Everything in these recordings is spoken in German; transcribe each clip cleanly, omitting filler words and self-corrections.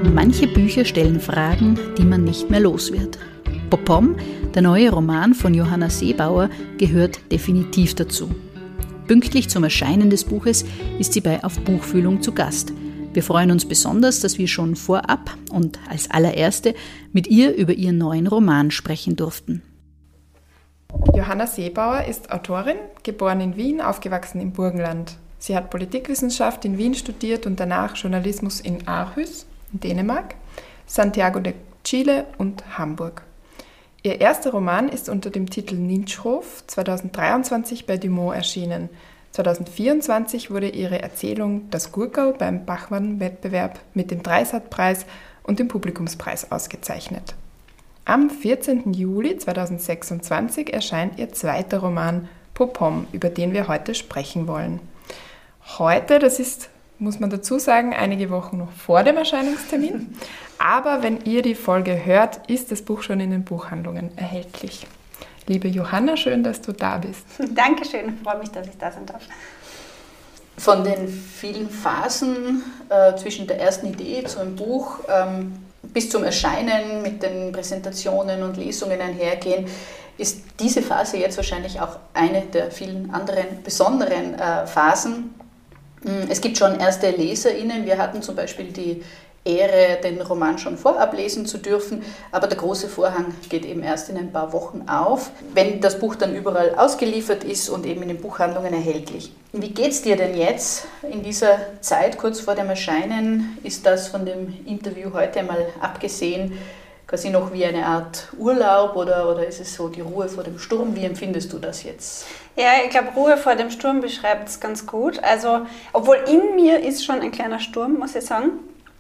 Manche Bücher stellen Fragen, die man nicht mehr los wird. Popom, der neue Roman von Johanna Seebauer, gehört definitiv dazu. Pünktlich zum Erscheinen des Buches ist sie bei Auf Buchfühlung zu Gast. Wir freuen uns besonders, dass wir schon vorab und als allererste mit ihr über ihren neuen Roman sprechen durften. Johanna Seebauer ist Autorin, geboren in Wien, aufgewachsen im Burgenland. Sie hat Politikwissenschaft in Wien studiert und danach Journalismus in Aarhus, in Dänemark, Santiago de Chile und Hamburg. Ihr erster Roman ist unter dem Titel Ninchhof 2023 bei Dumont erschienen. 2024 wurde ihre Erzählung Das Gurkerl beim Bachmann-Wettbewerb mit dem Dreisat-Preis und dem Publikumspreis ausgezeichnet. Am 14. Juli 2026 erscheint ihr zweiter Roman Popom, über den wir heute sprechen wollen. Heute, das ist, muss man dazu sagen, einige Wochen noch vor dem Erscheinungstermin, aber wenn ihr die Folge hört, ist das Buch schon in den Buchhandlungen erhältlich. Liebe Johanna, schön, dass du da bist. Dankeschön, ich freue mich, dass ich da sein darf. Von den vielen Phasen zwischen der ersten Idee zu einem Buch bis zum Erscheinen mit den Präsentationen und Lesungen einhergehen, ist diese Phase jetzt wahrscheinlich auch eine der vielen anderen besonderen Phasen. Es gibt schon erste LeserInnen. Wir hatten zum Beispiel die Ehre, den Roman schon vorab lesen zu dürfen, aber der große Vorhang geht eben erst in ein paar Wochen auf, wenn das Buch dann überall ausgeliefert ist und eben in den Buchhandlungen erhältlich. Wie geht's dir denn jetzt in dieser Zeit, kurz vor dem Erscheinen? Ist das von dem Interview heute einmal abgesehen quasi noch wie eine Art Urlaub oder ist es so die Ruhe vor dem Sturm? Wie empfindest du das jetzt? Ja, ich glaube, Ruhe vor dem Sturm beschreibt es ganz gut. Also, obwohl in mir ist schon ein kleiner Sturm, muss ich sagen.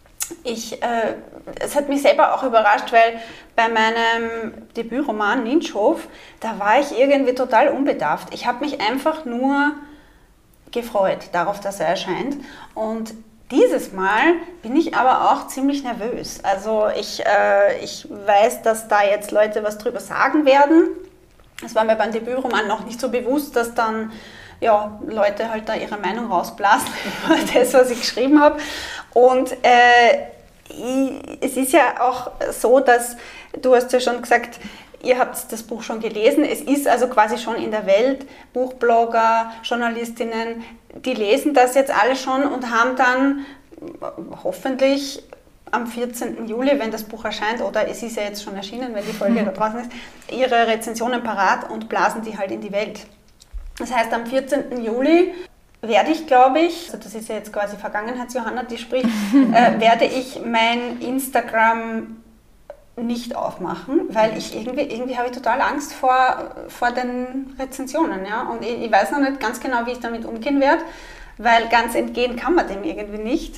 Es hat mich selber auch überrascht, weil bei meinem Debütroman Ninchhof, da war ich irgendwie total unbedarft. Ich habe mich einfach nur gefreut darauf, dass er erscheint. Und dieses Mal bin ich aber auch ziemlich nervös. Also ich weiß, dass da jetzt Leute was drüber sagen werden. Es war mir beim Debütroman noch nicht so bewusst, dass dann Leute halt da ihre Meinung rausblasen über das, was ich geschrieben habe. Und es ist ja auch so, dass, du hast ja schon gesagt, ihr habt das Buch schon gelesen. Es ist also quasi schon in der Welt. Buchblogger, Journalistinnen, die lesen das jetzt alle schon und haben dann hoffentlich am 14. Juli, wenn das Buch erscheint, oder es ist ja jetzt schon erschienen, wenn die Folge da draußen ist, ihre Rezensionen parat und blasen die halt in die Welt. Das heißt, am 14. Juli werde ich, glaube ich, also das ist ja jetzt quasi Vergangenheits-Johanna, die spricht, werde ich mein Instagram nicht aufmachen, weil ich irgendwie habe ich total Angst vor den Rezensionen. Ja? Und ich weiß noch nicht ganz genau, wie ich damit umgehen werde, weil ganz entgehen kann man dem irgendwie nicht.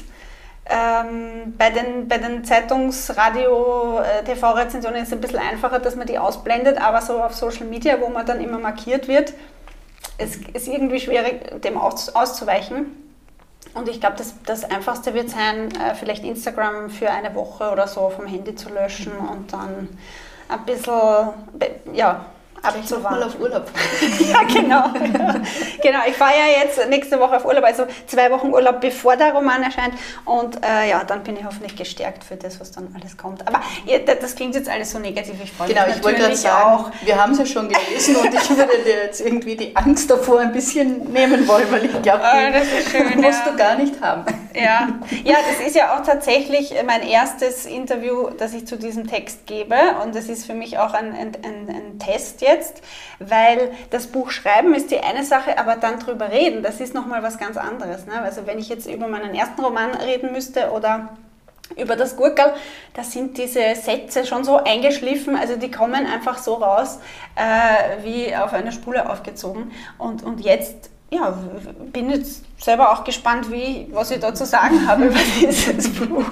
Bei den Zeitungs-, Radio-, TV-Rezensionen ist es ein bisschen einfacher, dass man die ausblendet, aber so auf Social Media, wo man dann immer markiert wird, es ist irgendwie schwierig, dem auszuweichen. Und ich glaube, das Einfachste wird sein, vielleicht Instagram für eine Woche oder so vom Handy zu löschen und dann ein bisschen, abzuwarten. Mal auf Urlaub fahren. Ja, genau. Genau, ich fahre ja jetzt nächste Woche auf Urlaub, also 2 Wochen Urlaub, bevor der Roman erscheint. Und dann bin ich hoffentlich gestärkt für das, was dann alles kommt. Aber das klingt jetzt alles so negativ, ich freue mich natürlich ich wollte gerade sagen, auch. Wir haben es ja schon gelesen und ich würde dir jetzt irgendwie die Angst davor ein bisschen nehmen wollen, weil ich glaube, die musst du gar nicht haben. Ja, das ist ja auch tatsächlich mein erstes Interview, das ich zu diesem Text gebe. Und das ist für mich auch ein Test jetzt, weil das Buch schreiben ist die eine Sache, aber dann drüber reden, das ist nochmal was ganz anderes. Ne? Also wenn ich jetzt über meinen ersten Roman reden müsste oder über das Gurkerl, da sind diese Sätze schon so eingeschliffen, also die kommen einfach so raus, wie auf einer Spule aufgezogen. Und jetzt bin jetzt selber auch gespannt, was ich da zu sagen habe über dieses Buch.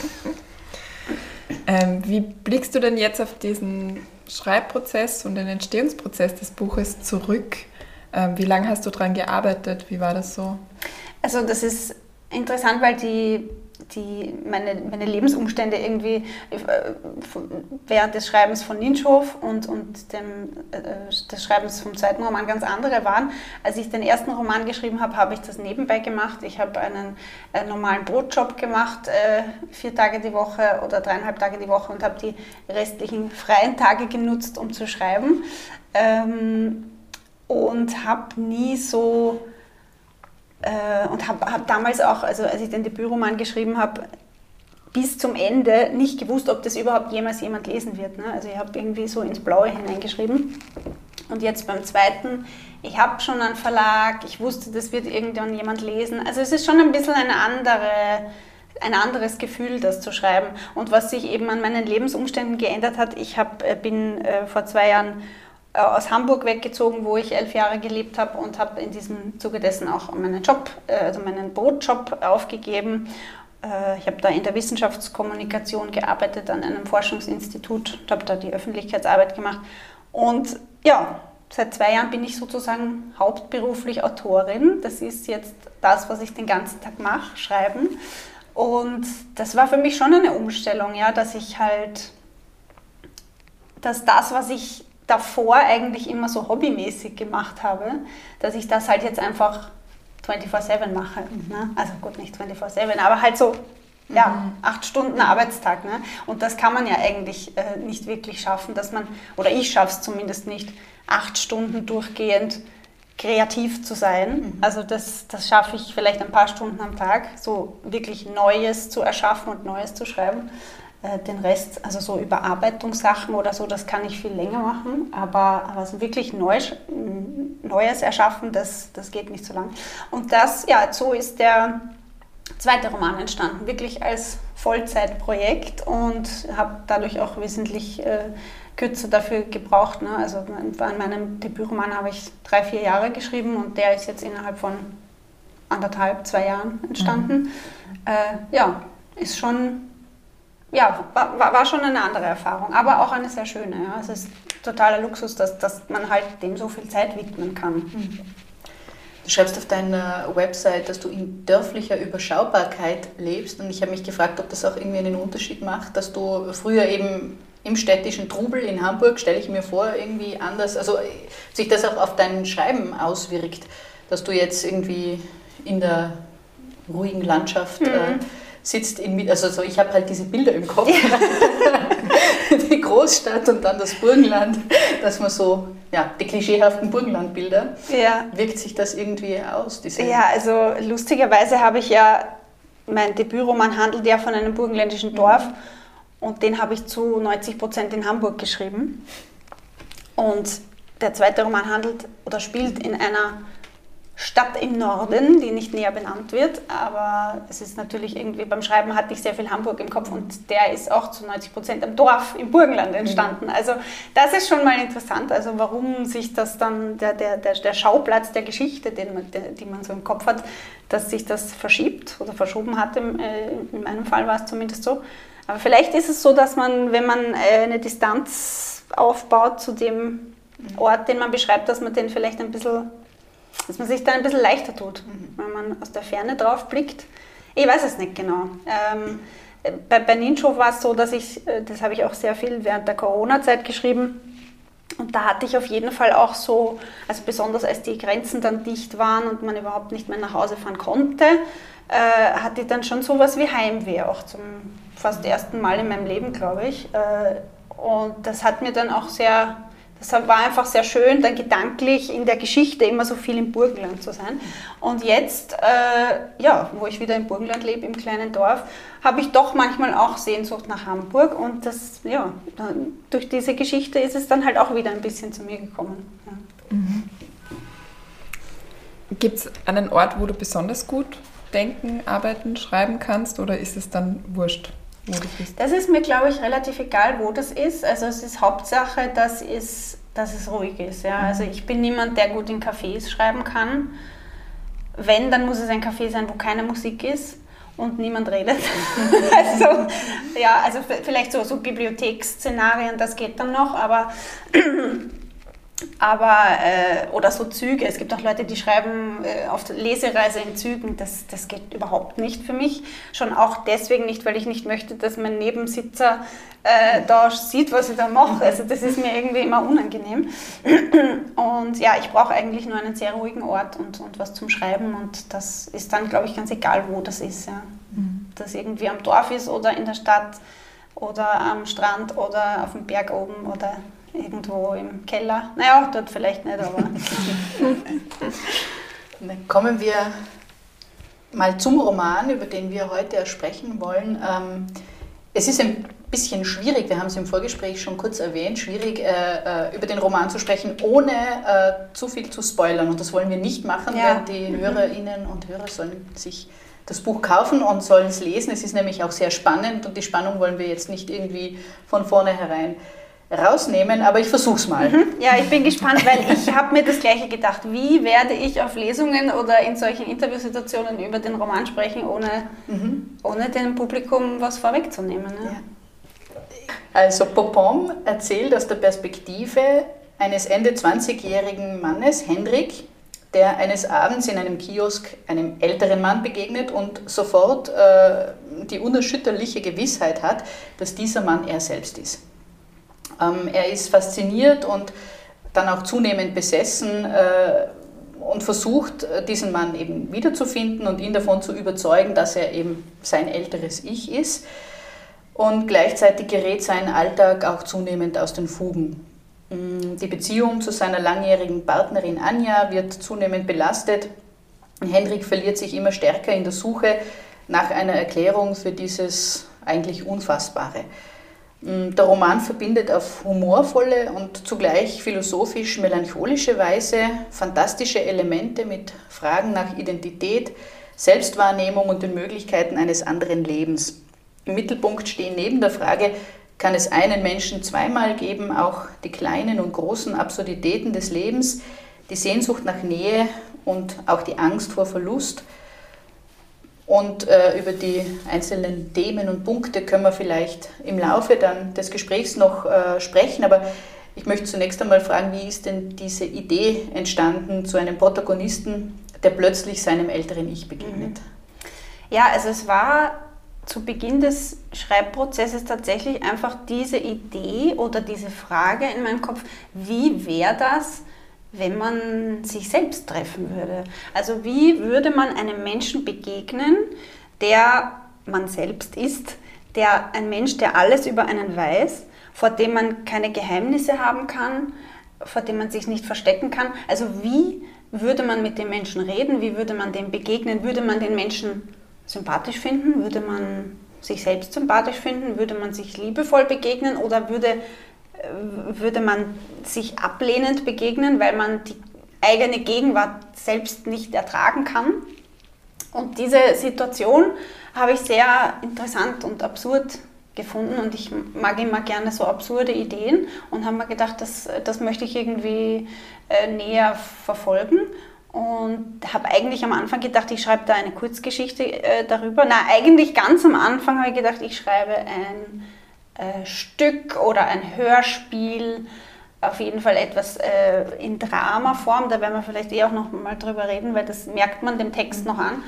Wie blickst du denn jetzt auf diesen Schreibprozess und den Entstehungsprozess des Buches zurück? Wie lange hast du daran gearbeitet? Wie war das so? Also das ist interessant, weil die meine Lebensumstände irgendwie während des Schreibens von Ninschhof und des Schreibens vom zweiten Roman ganz andere waren. Als ich den ersten Roman geschrieben habe, habe ich das nebenbei gemacht. Ich habe einen normalen Brotjob gemacht, 4 Tage die Woche oder 3,5 Tage die Woche und habe die restlichen freien Tage genutzt, um zu schreiben. Und habe nie so... und habe damals auch, also als ich den Debütroman geschrieben habe, bis zum Ende nicht gewusst, ob das überhaupt jemals jemand lesen wird. Ne? Also ich habe irgendwie so ins Blaue hineingeschrieben. Und jetzt beim zweiten, ich habe schon einen Verlag, ich wusste, das wird irgendwann jemand lesen. Also es ist schon ein bisschen ein anderes Gefühl, das zu schreiben. Und was sich eben an meinen Lebensumständen geändert hat, ich bin vor 2 Jahren aus Hamburg weggezogen, wo ich 11 Jahre gelebt habe und habe in diesem Zuge dessen auch meinen Brotjob aufgegeben. Ich habe da in der Wissenschaftskommunikation gearbeitet an einem Forschungsinstitut und habe da die Öffentlichkeitsarbeit gemacht. Und ja, seit 2 Jahren bin ich sozusagen hauptberuflich Autorin. Das ist jetzt das, was ich den ganzen Tag mache, schreiben. Und das war für mich schon eine Umstellung, ja, dass das, was ich davor eigentlich immer so hobbymäßig gemacht habe, dass ich das halt jetzt einfach 24/7 mache. Ne? Also gut, nicht 24/7, aber halt so 8 Stunden Arbeitstag. Ne? Und das kann man ja eigentlich nicht wirklich schaffen, oder ich schaffe es zumindest nicht, 8 Stunden durchgehend kreativ zu sein. Also das schaffe ich vielleicht ein paar Stunden am Tag, so wirklich Neues zu erschaffen und Neues zu schreiben. Den Rest, also so Überarbeitungssachen oder so, das kann ich viel länger machen, aber so wirklich Neues erschaffen, das geht nicht so lang. Und so ist der zweite Roman entstanden, wirklich als Vollzeitprojekt und habe dadurch auch wesentlich kürzer dafür gebraucht. Ne? Also an meinem Debütroman habe ich 3-4 Jahre geschrieben und der ist jetzt innerhalb von 1,5-2 Jahren entstanden. Ist schon... Ja, war schon eine andere Erfahrung, aber auch eine sehr schöne. Ja. Es ist totaler Luxus, dass man halt dem so viel Zeit widmen kann. Du schreibst auf deiner Website, dass du in dörflicher Überschaubarkeit lebst und ich habe mich gefragt, ob das auch irgendwie einen Unterschied macht, dass du früher eben im städtischen Trubel in Hamburg, stelle ich mir vor, irgendwie anders, also sich das auch auf dein Schreiben auswirkt, dass du jetzt irgendwie in der ruhigen Landschaft sitzt, ich habe halt diese Bilder im Kopf, die Großstadt und dann das Burgenland, dass man so, die klischeehaften Burgenlandbilder, wirkt sich das irgendwie aus? Also lustigerweise habe ich mein Debütroman handelt ja von einem burgenländischen Dorf und den habe ich zu 90% in Hamburg geschrieben. Und der zweite Roman spielt in einer Stadt im Norden, die nicht näher benannt wird, aber es ist natürlich irgendwie, beim Schreiben hatte ich sehr viel Hamburg im Kopf und der ist auch zu 90% am Dorf im Burgenland entstanden. Also das ist schon mal interessant, also warum sich das dann, der Schauplatz der Geschichte, die man so im Kopf hat, dass sich das verschiebt oder verschoben hat, in meinem Fall war es zumindest so. Aber vielleicht ist es so, dass man, wenn man eine Distanz aufbaut zu dem Ort, den man beschreibt, dass man sich da ein bisschen leichter tut, wenn man aus der Ferne drauf blickt. Ich weiß es nicht genau. Bei Ninschhof war es so, dass das habe ich auch sehr viel während der Corona-Zeit geschrieben und da hatte ich auf jeden Fall auch so, also besonders als die Grenzen dann dicht waren und man überhaupt nicht mehr nach Hause fahren konnte, hatte ich dann schon sowas wie Heimweh, auch zum fast ersten Mal in meinem Leben, glaube ich. Und das hat mir dann auch das war einfach sehr schön, dann gedanklich in der Geschichte immer so viel im Burgenland zu sein. Und jetzt, wo ich wieder im Burgenland lebe, im kleinen Dorf, habe ich doch manchmal auch Sehnsucht nach Hamburg. Und durch diese Geschichte ist es dann halt auch wieder ein bisschen zu mir gekommen. Ja. Gibt es einen Ort, wo du besonders gut denken, arbeiten, schreiben kannst oder ist es dann wurscht, wo du bist? Das ist mir, glaube ich, relativ egal, wo das ist. Also es ist Hauptsache, dass es ruhig ist. Ja? Also ich bin niemand, der gut in Cafés schreiben kann. Wenn, dann muss es ein Café sein, wo keine Musik ist und niemand redet. also vielleicht so Bibliotheksszenarien, das geht dann noch, aber Aber, oder so Züge, es gibt auch Leute, die schreiben auf Lesereise in Zügen, das geht überhaupt nicht für mich. Schon auch deswegen nicht, weil ich nicht möchte, dass mein Nebensitzer da sieht, was ich da mache. Also das ist mir irgendwie immer unangenehm. Und ja, ich brauche eigentlich nur einen sehr ruhigen Ort und was zum Schreiben und das ist dann, glaube ich, ganz egal, wo das ist. Ja. Das irgendwie am Dorf ist oder in der Stadt oder am Strand oder auf dem Berg oben oder irgendwo im Keller. Naja, dort vielleicht nicht, aber... Dann kommen wir mal zum Roman, über den wir heute sprechen wollen. Es ist ein bisschen schwierig, wir haben es im Vorgespräch schon kurz erwähnt, schwierig über den Roman zu sprechen, ohne zu viel zu spoilern. Und das wollen wir nicht machen, denn die Hörerinnen und Hörer sollen sich das Buch kaufen und sollen es lesen. Es ist nämlich auch sehr spannend und die Spannung wollen wir jetzt nicht irgendwie von vornherein rausnehmen, aber ich versuche es mal. Ja, ich bin gespannt, weil ich habe mir das Gleiche gedacht. Wie werde ich auf Lesungen oder in solchen Interviewsituationen über den Roman sprechen, ohne dem Publikum was vorwegzunehmen? Ne? Ja. Also Popom erzählt aus der Perspektive eines Ende 20-jährigen Mannes, Hendrik, der eines Abends in einem Kiosk einem älteren Mann begegnet und sofort die unerschütterliche Gewissheit hat, dass dieser Mann er selbst ist. Er ist fasziniert und dann auch zunehmend besessen und versucht, diesen Mann eben wiederzufinden und ihn davon zu überzeugen, dass er eben sein älteres Ich ist. Und gleichzeitig gerät sein Alltag auch zunehmend aus den Fugen. Die Beziehung zu seiner langjährigen Partnerin Anja wird zunehmend belastet. Hendrik verliert sich immer stärker in der Suche nach einer Erklärung für dieses eigentlich Unfassbare. Der Roman verbindet auf humorvolle und zugleich philosophisch-melancholische Weise fantastische Elemente mit Fragen nach Identität, Selbstwahrnehmung und den Möglichkeiten eines anderen Lebens. Im Mittelpunkt stehen neben der Frage, kann es einen Menschen zweimal geben, auch die kleinen und großen Absurditäten des Lebens, die Sehnsucht nach Nähe und auch die Angst vor Verlust. Und über die einzelnen Themen und Punkte können wir vielleicht im Laufe dann des Gesprächs noch sprechen. Aber ich möchte zunächst einmal fragen, wie ist denn diese Idee entstanden zu einem Protagonisten, der plötzlich seinem älteren Ich begegnet? Ja, also es war zu Beginn des Schreibprozesses tatsächlich einfach diese Idee oder diese Frage in meinem Kopf, wie wäre das, wenn man sich selbst treffen würde? Also wie würde man einem Menschen begegnen, der man selbst ist, ein Mensch, der alles über einen weiß, vor dem man keine Geheimnisse haben kann, vor dem man sich nicht verstecken kann. Also wie würde man mit dem Menschen reden, wie würde man dem begegnen, würde man den Menschen sympathisch finden, würde man sich selbst sympathisch finden, würde man sich liebevoll begegnen oder würde man sich ablehnend begegnen, weil man die eigene Gegenwart selbst nicht ertragen kann. Und diese Situation habe ich sehr interessant und absurd gefunden und ich mag immer gerne so absurde Ideen und habe mir gedacht, das möchte ich irgendwie näher verfolgen. Und habe eigentlich am Anfang gedacht, ich schreibe da eine Kurzgeschichte darüber. Na, eigentlich ganz am Anfang habe ich gedacht, ich schreibe ein Stück oder ein Hörspiel, auf jeden Fall etwas in Dramaform, da werden wir vielleicht auch noch mal drüber reden, weil das merkt man dem Text noch an.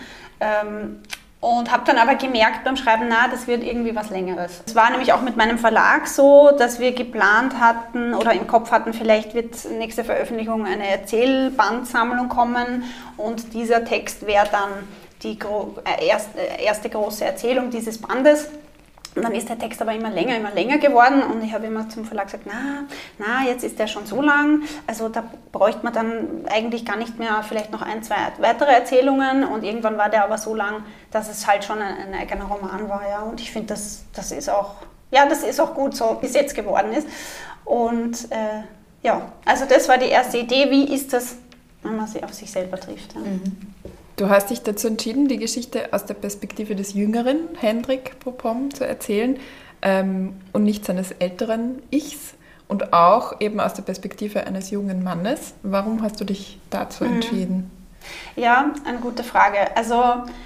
Und habe dann aber gemerkt beim Schreiben, das wird irgendwie was Längeres. Es war nämlich auch mit meinem Verlag so, dass wir geplant hatten oder im Kopf hatten, vielleicht wird nächste Veröffentlichung eine Erzählbandsammlung kommen und dieser Text wäre dann die erste große Erzählung dieses Bandes. Und dann ist der Text aber immer länger geworden und ich habe immer zum Verlag gesagt, jetzt ist der schon so lang, also da bräuchte man dann eigentlich gar nicht mehr vielleicht noch 1, 2 weitere Erzählungen und irgendwann war der aber so lang, dass es halt schon ein eigener Roman war, ja, und ich finde, das ist auch gut so, bis jetzt geworden ist und also das war die erste Idee, wie ist das, wenn man sich auf sich selber trifft. Ja. Du hast dich dazu entschieden, die Geschichte aus der Perspektive des jüngeren Hendrik Popom zu erzählen und nicht seines älteren Ichs und auch eben aus der Perspektive eines jungen Mannes. Warum hast du dich dazu entschieden? Ja, eine gute Frage. Also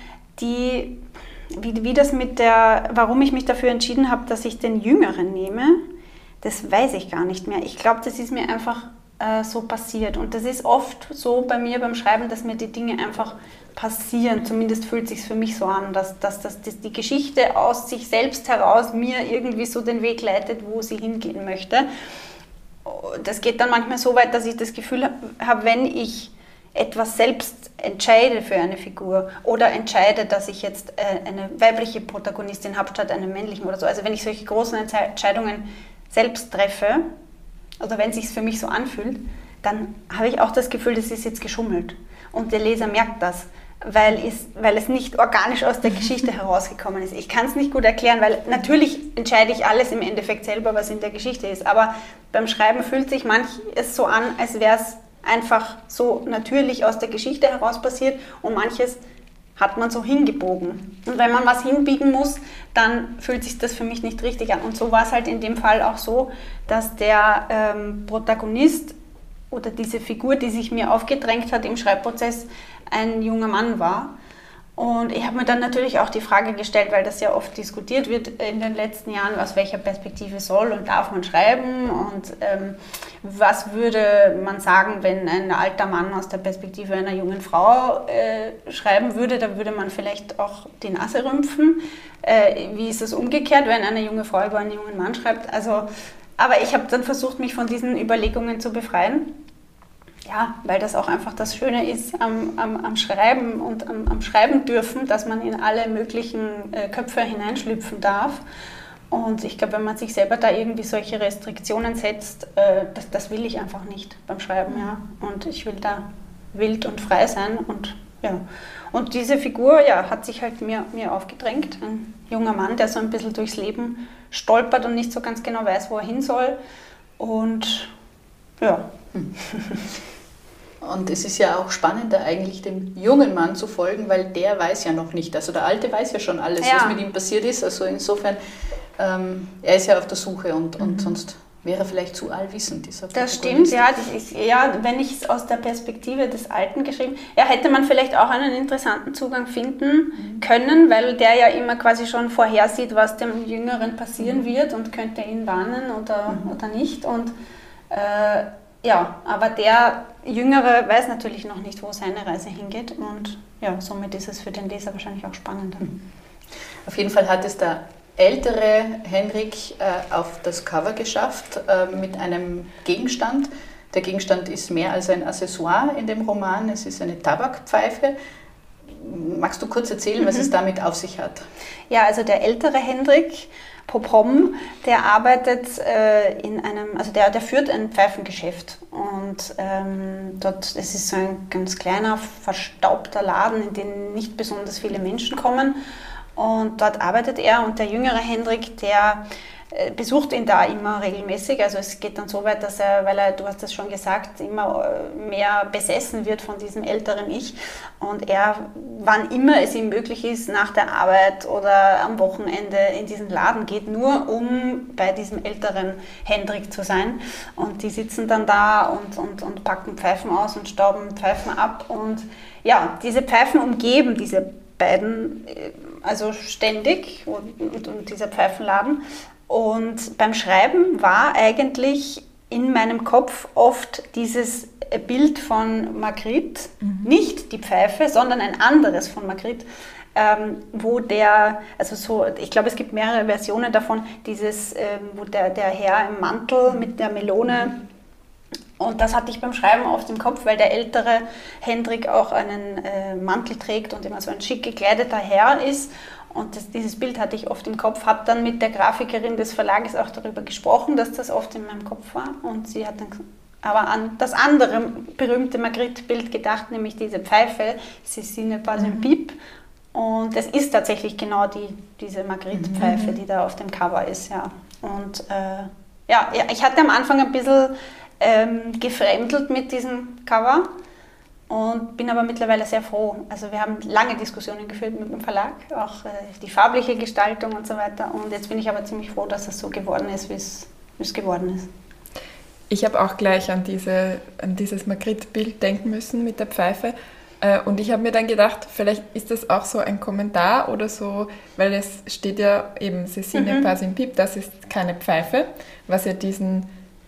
warum ich mich dafür entschieden habe, dass ich den Jüngeren nehme, das weiß ich gar nicht mehr. Ich glaube, das ist mir einfach so passiert. Und das ist oft so bei mir beim Schreiben, dass mir die Dinge einfach passieren. Zumindest fühlt es sich für mich so an, dass die Geschichte aus sich selbst heraus mir irgendwie so den Weg leitet, wo sie hingehen möchte. Das geht dann manchmal so weit, dass ich das Gefühl habe, wenn ich etwas selbst entscheide für eine Figur oder entscheide, dass ich jetzt eine weibliche Protagonistin habe statt einer männlichen oder so, also wenn ich solche großen Entscheidungen selbst treffe, oder wenn es sich für mich so anfühlt, dann habe ich auch das Gefühl, das ist jetzt geschummelt. Und der Leser merkt das, weil es nicht organisch aus der Geschichte herausgekommen ist. Ich kann es nicht gut erklären, weil natürlich entscheide ich alles im Endeffekt selber, was in der Geschichte ist. Aber beim Schreiben fühlt sich manches so an, als wäre es einfach so natürlich aus der Geschichte heraus passiert und manches hat man so hingebogen. Und wenn man was hinbiegen muss, dann fühlt sich das für mich nicht richtig an. Und so war es halt in dem Fall auch so, dass der Protagonist oder diese Figur, die sich mir aufgedrängt hat im Schreibprozess, ein junger Mann war. Und ich habe mir dann natürlich auch die Frage gestellt, weil das ja oft diskutiert wird in den letzten Jahren, aus welcher Perspektive soll und darf man schreiben und was würde man sagen, wenn ein alter Mann aus der Perspektive einer jungen Frau schreiben würde, da würde man vielleicht auch die Nase rümpfen. Wie ist es umgekehrt, wenn eine junge Frau über einen jungen Mann schreibt? Also, aber ich habe dann versucht, mich von diesen Überlegungen zu befreien. Ja, weil das auch einfach das Schöne ist am Schreiben und am Schreiben dürfen, dass man in alle möglichen Köpfe hineinschlüpfen darf. Und ich glaube, wenn man sich selber da irgendwie solche Restriktionen setzt, das will ich einfach nicht beim Schreiben. Ja. Und ich will da wild und frei sein. Und, ja. Und diese Figur hat sich halt mir aufgedrängt. Ein junger Mann, der so ein bisschen durchs Leben stolpert und nicht so ganz genau weiß, wo er hin soll. Und ja. Und es ist ja auch spannender eigentlich dem jungen Mann zu folgen, weil der weiß ja noch nicht, also der Alte weiß ja schon alles, was mit ihm passiert ist, also insofern, er ist ja auf der Suche und sonst wäre er vielleicht zu allwissend, dieser Das stimmt, ja, wenn ich es aus der Perspektive des Alten geschrieben, hätte man vielleicht auch einen interessanten Zugang finden können, weil der ja immer quasi schon vorhersieht, was dem Jüngeren passieren wird und könnte ihn warnen oder nicht und aber der Jüngere weiß natürlich noch nicht, wo seine Reise hingeht und somit ist es für den Leser wahrscheinlich auch spannender. Auf jeden Fall hat es der ältere Henrik auf das Cover geschafft mit einem Gegenstand. Der Gegenstand ist mehr als ein Accessoire in dem Roman, es ist eine Tabakpfeife. Magst du kurz erzählen, was es damit auf sich hat? Ja, also der ältere Henrik Popom, der arbeitet der führt ein Pfeifengeschäft und es ist so ein ganz kleiner, verstaubter Laden, in den nicht besonders viele Menschen kommen und dort arbeitet er und der jüngere Henrik, der besucht ihn da immer regelmäßig, also es geht dann so weit, dass er, du hast das schon gesagt, immer mehr besessen wird von diesem älteren Ich und er, wann immer es ihm möglich ist, nach der Arbeit oder am Wochenende in diesen Laden geht, nur um bei diesem älteren Hendrik zu sein und die sitzen dann da und packen Pfeifen aus und stauben Pfeifen ab und diese Pfeifen umgeben diese beiden, also ständig und dieser Pfeifenladen. Und beim Schreiben war eigentlich in meinem Kopf oft dieses Bild von Magritte, nicht die Pfeife, sondern ein anderes von Magritte, wo ich glaube, es gibt mehrere Versionen davon, wo der Herr im Mantel mit der Melone, und das hatte ich beim Schreiben oft im Kopf, weil der ältere Hendrik auch einen Mantel trägt und immer so ein schick gekleideter Herr ist. Und dieses Bild hatte ich oft im Kopf, habe dann mit der Grafikerin des Verlages auch darüber gesprochen, dass das oft in meinem Kopf war. Und sie hat dann aber an das andere berühmte Magritte-Bild gedacht, nämlich diese Pfeife, Ceci n'est pas un pipe. Und es ist tatsächlich genau diese Magritte-Pfeife, die da auf dem Cover ist. Ja. Und ich hatte am Anfang ein bisschen gefremdelt mit diesem Cover. Und bin aber mittlerweile sehr froh. Also wir haben lange Diskussionen geführt mit dem Verlag, auch die farbliche Gestaltung und so weiter. Und jetzt bin ich aber ziemlich froh, dass es so geworden ist, wie es geworden ist. Ich habe auch gleich an dieses Magritte-Bild denken müssen mit der Pfeife. Und ich habe mir dann gedacht, vielleicht ist das auch so ein Kommentar oder so, weil es steht ja eben Ceci n'est pas un pipe, das ist keine Pfeife, was ja diesen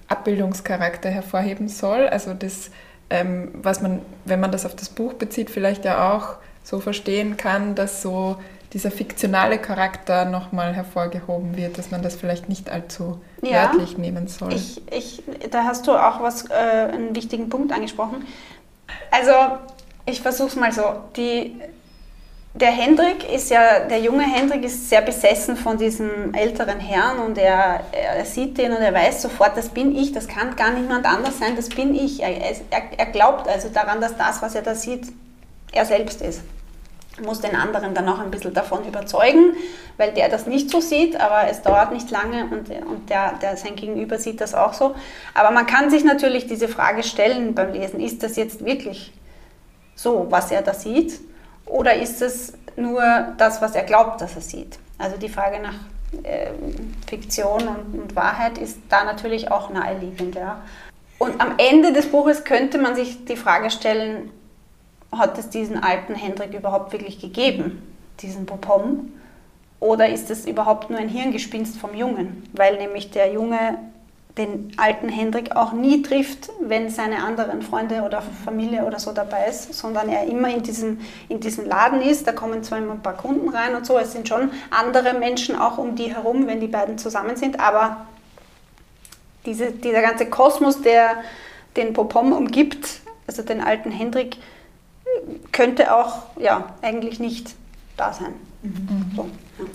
Abbildungscharakter hervorheben soll. Also das, was man, wenn man das auf das Buch bezieht, vielleicht ja auch so verstehen kann, dass so dieser fiktionale Charakter nochmal hervorgehoben wird, dass man das vielleicht nicht allzu wörtlich nehmen soll. Da hast du auch einen wichtigen Punkt angesprochen. Also ich versuche es mal so. Der junge Hendrik ist sehr besessen von diesem älteren Herrn und er sieht den und er weiß sofort, das bin ich, das kann gar niemand anders sein, das bin ich. Er glaubt also daran, dass das, was er da sieht, er selbst ist. Muss den anderen dann auch ein bisschen davon überzeugen, weil der das nicht so sieht, aber es dauert nicht lange und sein Gegenüber sieht das auch so. Aber man kann sich natürlich diese Frage stellen beim Lesen, ist das jetzt wirklich so, was er da sieht, oder ist es nur das, was er glaubt, dass er sieht? Also die Frage nach Fiktion und Wahrheit ist da natürlich auch naheliegend. Ja. Und am Ende des Buches könnte man sich die Frage stellen, hat es diesen alten Hendrik überhaupt wirklich gegeben, diesen Popom? Oder ist es überhaupt nur ein Hirngespinst vom Jungen? Weil nämlich der Junge den alten Hendrik auch nie trifft, wenn seine anderen Freunde oder Familie oder so dabei ist, sondern er immer in diesem Laden ist. Da kommen zwar immer ein paar Kunden rein und so, es sind schon andere Menschen auch um die herum, wenn die beiden zusammen sind, aber dieser ganze Kosmos, der den Popom umgibt, also den alten Hendrik, könnte auch eigentlich nicht da sein. Mhm. So.